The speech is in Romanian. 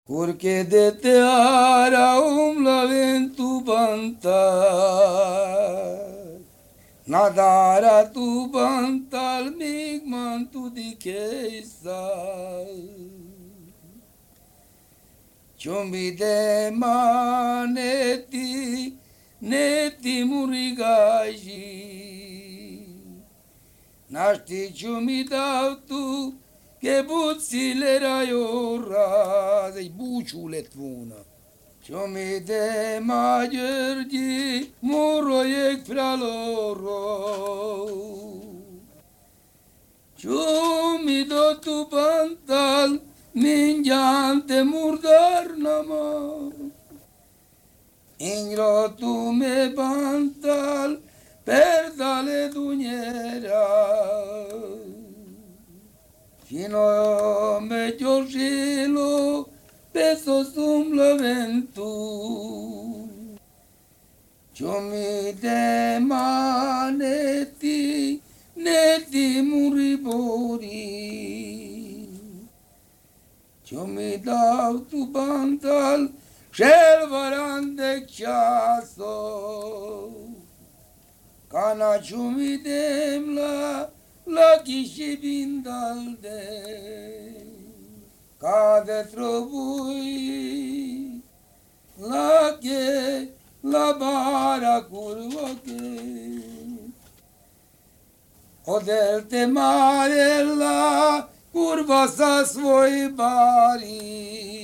Porque de te ara umblava en tu pantal, nadara tu pantal, migman tu di keisal. Chumbi de maneti, neti murigaji, naști ciumi dau tu, che buzzile raiora, dei buciule tvuna. Ciumi de maggiorgi, muro e fra loro. Ciumi do tu pantal, mingiante murdar nama. Ingro tu me pantal, perdale duñera. Fino me giorgilo, peso sumbla ventu. Ciumi de maneti, neti muribori. Ciumi dau tu pantal, cel varan de ceaso. Cana ciumi demla, la chiși bindalde, cade trobui, la che, la bara curva che, o del te mare la curva sa svoi bari.